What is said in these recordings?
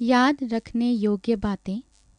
याद रखने योग्य बातें।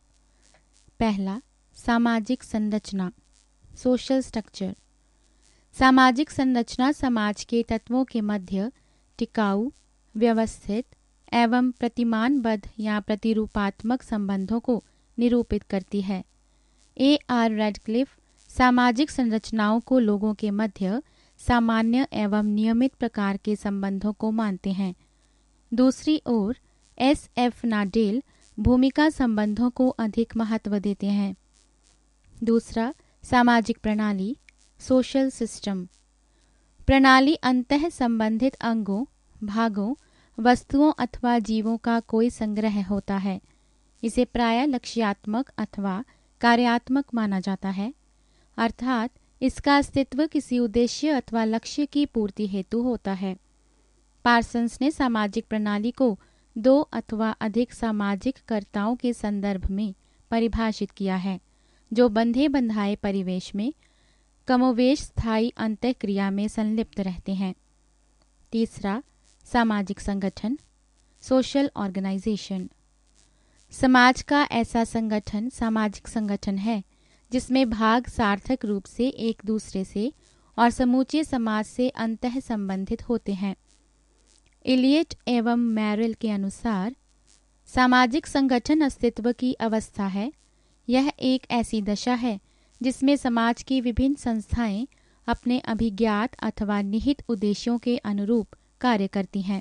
पहला, सामाजिक संरचना, सोशल स्ट्रक्चर। सामाजिक संरचना समाज के तत्वों के मध्य टिकाऊ, व्यवस्थित एवं प्रतिमानबद्ध या प्रतिरूपात्मक संबंधों को निरूपित करती है। A.R. रेडक्लिफ सामाजिक संरचनाओं को लोगों के मध्य सामान्य एवं नियमित प्रकार के संबंधों को मानते हैं। दूसरी ओर S.F. नाडेल भूमिका संबंधों को अधिक महत्व देते हैं। दूसरा, सामाजिक प्रणाली, सोशल सिस्टम। प्रणाली अंतः संबंधित अंगों, भागों, वस्तुओं अथवा जीवों का कोई संग्रह होता है। इसे प्रायः लक्ष्यात्मक अथवा कार्यात्मक माना जाता है, अर्थात इसका अस्तित्व किसी उद्देश्य अथवा लक्ष्य की पूर्ति हेतु होता है। पार्सन्स ने सामाजिक प्रणाली को दो अथवा अधिक सामाजिक कर्ताओं के संदर्भ में परिभाषित किया है, जो बंधे बंधाए परिवेश में कमोवेश स्थायी अंतःक्रिया में संलिप्त रहते हैं। तीसरा, सामाजिक संगठन, सोशल ऑर्गेनाइजेशन। समाज का ऐसा संगठन सामाजिक संगठन है जिसमें भाग सार्थक रूप से एक दूसरे से और समूचे समाज से अंतः संबंधित होते हैं। इलियट एवं मैरिल के अनुसार सामाजिक संगठन अस्तित्व की अवस्था है। यह एक ऐसी दशा है जिसमें समाज की विभिन्न संस्थाएं अपने अभिज्ञात अथवा निहित उद्देश्यों के अनुरूप कार्य करती हैं।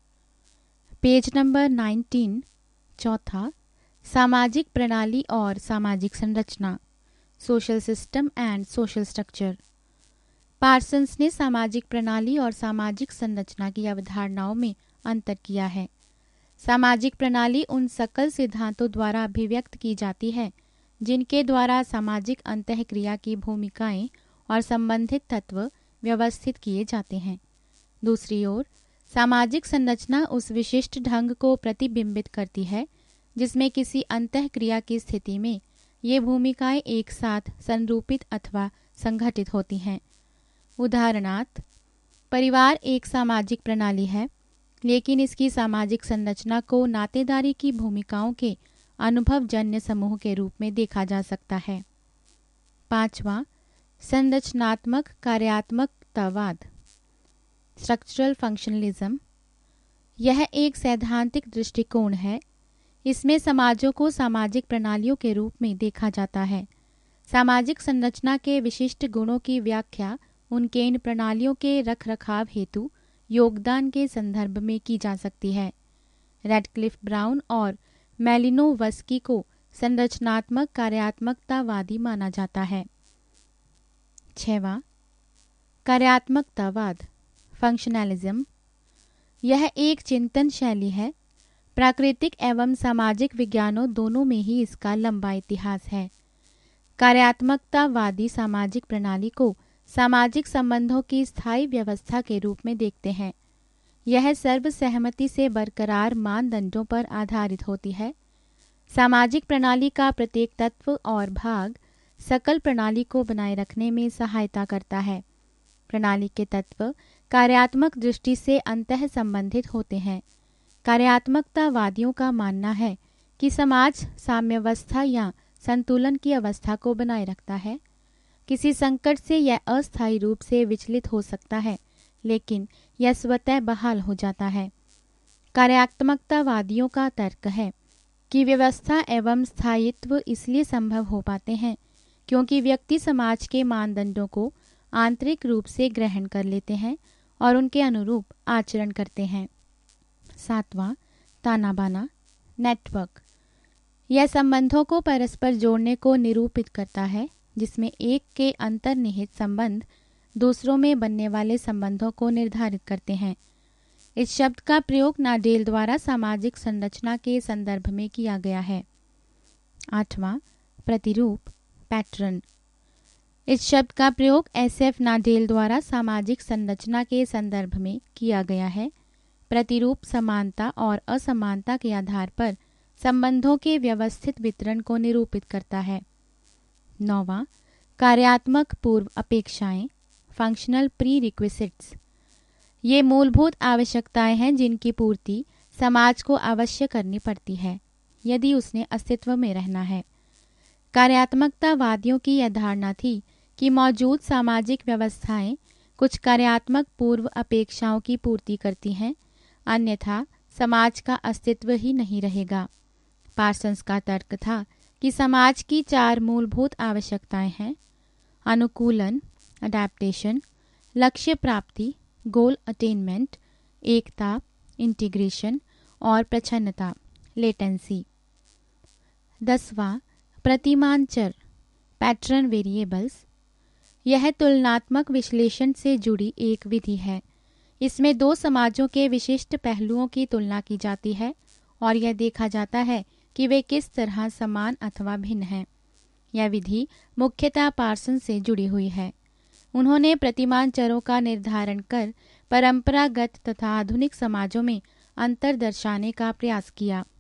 पेज नंबर 19, चौथा, सामाजिक प्रणाली और सामाजिक संरचना, social system and social structure. Parsons ने सामाजिक प्रणाली और सामाजिक संरचना की अवधारणाओं में अंतर किया है। सामाजिक प्रणाली उन सकल सिद्धांतों द्वारा अभिव्यक्त की जाती है जिनके द्वारा सामाजिक अंतःक्रिया की भूमिकाएं और संबंधित तत्व व्यवस्थित किए जाते हैं। दूसरी ओर सामाजिक संरचना उस विशिष्ट ढंग को प्रतिबिंबित करती है जिसमें किसी अंतःक्रिया की स्थिति में ये भूमिकाएं एक साथ संरूपित अथवा संगठित होती हैं। उदाहरणार्थ, परिवार एक सामाजिक प्रणाली है, लेकिन इसकी सामाजिक संरचना को नातेदारी की भूमिकाओं के अनुभवजन्य समूह के रूप में देखा जा सकता है। पांचवा, संरचनात्मक कार्यात्मकतावाद, स्ट्रक्चरल फंक्शनलिज्म। यह एक सैद्धांतिक दृष्टिकोण है। इसमें समाजों को सामाजिक प्रणालियों के रूप में देखा जाता है। सामाजिक संरचना के विशिष्ट गुणों की व्याख्या उनके इन प्रणालियों के रखरखाव हेतु योगदान के संदर्भ में की जा सकती है। रेडक्लिफ ब्राउन और मेलिनोवस्की को संरचनात्मक कार्यात्मकतावादी माना जाता है। छठवां, कार्यात्मकतावाद, फंक्शनलिज्म। यह एक चिंतन शैली है। प्राकृतिक एवं सामाजिक विज्ञानों दोनों में ही इसका लंबा इतिहास है। कार्यात्मकतावादी सामाजिक प्रणाली को सामाजिक संबंधों की स्थायी व्यवस्था के रूप में देखते हैं। यह सर्वसहमति से बरकरार मानदंडों पर आधारित होती है। सामाजिक प्रणाली का प्रत्येक तत्व और भाग सकल प्रणाली को बनाए रखने में सहायता करता है। प्रणाली के तत्व कार्यात्मक दृष्टि से अंतः संबंधित होते हैं। कार्यात्मकतावादियों का मानना है कि समाज साम्यावस्था या संतुलन की अवस्था को बनाए रखता है। किसी संकट से यह अस्थायी रूप से विचलित हो सकता है, लेकिन यह स्वतः बहाल हो जाता है। कार्यात्मकतावादियों का तर्क है कि व्यवस्था एवं स्थायित्व इसलिए संभव हो पाते हैं क्योंकि व्यक्ति समाज के मानदंडों को आंतरिक रूप से ग्रहण कर लेते हैं और उनके अनुरूप आचरण करते हैं। सातवां, ताना बाना, नेटवर्क। यह संबंधों को परस्पर जोड़ने को निरूपित करता है जिसमें एक के अंतर्निहित संबंध दूसरों में बनने वाले संबंधों को निर्धारित करते हैं। इस शब्द का प्रयोग नाडेल द्वारा सामाजिक संरचना के संदर्भ में किया गया है। आठवां, प्रतिरूप, पैटर्न। इस शब्द का प्रयोग S.F. नाडेल द्वारा सामाजिक संरचना के संदर्भ में किया गया है। प्रतिरूप समानता और असमानता के आधार पर संबंधों के व्यवस्थित वितरण को निरूपित करता है। नौवां, कार्यात्मक पूर्व अपेक्षाएं, फंक्शनल प्री रिक्विजिट्स। ये मूलभूत आवश्यकताएं हैं जिनकी पूर्ति समाज को अवश्य करनी पड़ती है यदि उसने अस्तित्व में रहना है। कार्यात्मकतावादियों की यह धारणा थी कि मौजूद सामाजिक व्यवस्थाएं कुछ कार्यात्मक पूर्व अपेक्षाओं की पूर्ति करती हैं, अन्यथा समाज का अस्तित्व ही नहीं रहेगा। पार्सन्स का तर्क था कि समाज की 4 मूलभूत आवश्यकताएं हैं: अनुकूलन अडैप्टेशन, लक्ष्य प्राप्ति गोल अटेनमेंट, एकता इंटीग्रेशन और प्रच्छन्नता लेटेंसी। 10वां प्रतिमान चर पैटर्न वेरिएबल्स। यह तुलनात्मक विश्लेषण से जुड़ी एक विधि है। इसमें 2 समाजों के विशिष्ट पहलुओं की तुलना की जाती है और यह देखा जाता है कि वे किस तरह समान अथवा भिन्न हैं। यह विधि मुख्यतः पार्सन से जुड़ी हुई है। उन्होंने प्रतिमान चरों का निर्धारण कर परंपरागत तथा आधुनिक समाजों में अंतर दर्शाने का प्रयास किया।